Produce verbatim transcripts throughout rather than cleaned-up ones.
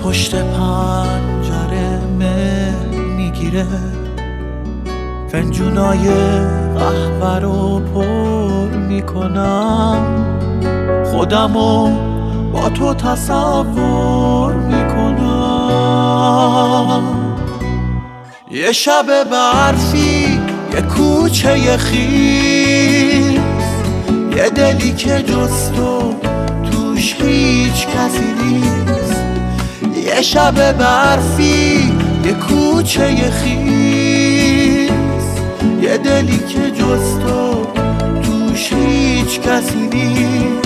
پشت پنجره مه میگیره، فنجونای قهوه رو پر میکنم، خودمو با تو تصور میکنم. یه شب برفی، یه کوچه خیس، یه دلی که جز تو توش هیچ کسی نیست. یه شب برفی، یه کوچه خیس، یه دلی که جز تو توش هیچ کسی نیست.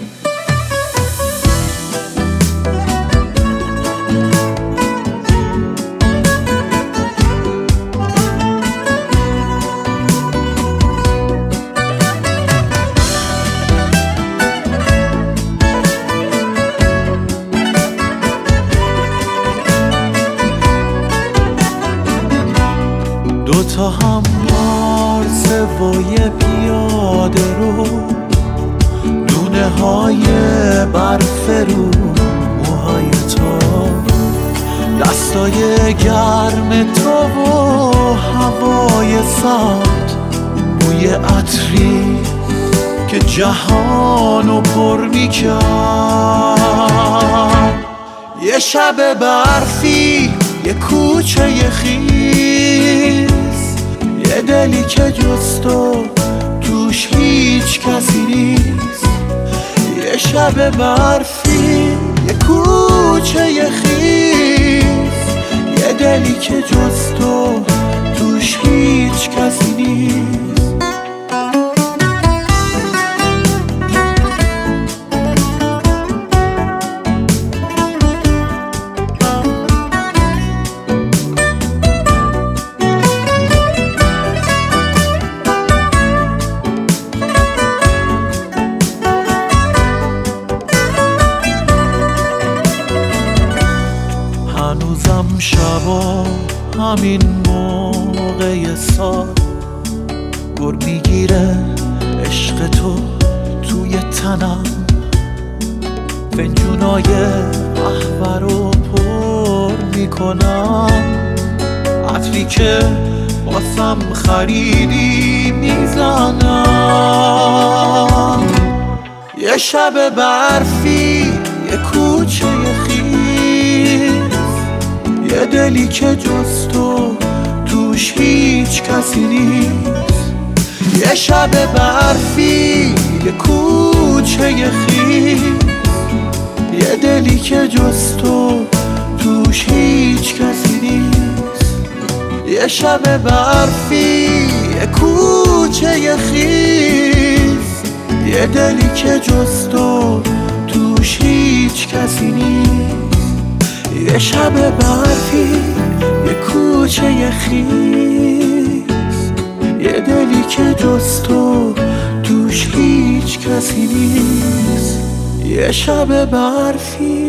دوتا هم مارسه و یه پیاده رو، دونه های برف رو موهای تو، دستای گرم تو و هوای سرد، بوی عطری که جهانو پر میکرد. یه شب برفی، یه کوچه خیس، یه دلی که جز تو توش هیچ کسی نیست. یه شب برفی، یه کوچه خیس، یه دلی که جز تو توش هیچ کسی نیست. هنوزم شبا همین موقع سال گر میگیره عشق تو توی تنم، فنجونای قهوه رو پر میکنم، عطری که واسم خریدی میزنم. یه شب برفی، یه کوچه خیس، یه دلی که جز تو توش هیچ کسی نیست. یه شب برفی، یه کوچه خیس، یه دلی که جز تو توش هیچ کسی نیست. یه شب برفی، یه کوچه خیس، یه دلی که جز تو توش هیچ کسی نیست. یه شب برفی، یه کوچه خیس، یه دلی که جز تو توش هیچ کسی نیست. یه شب برفی.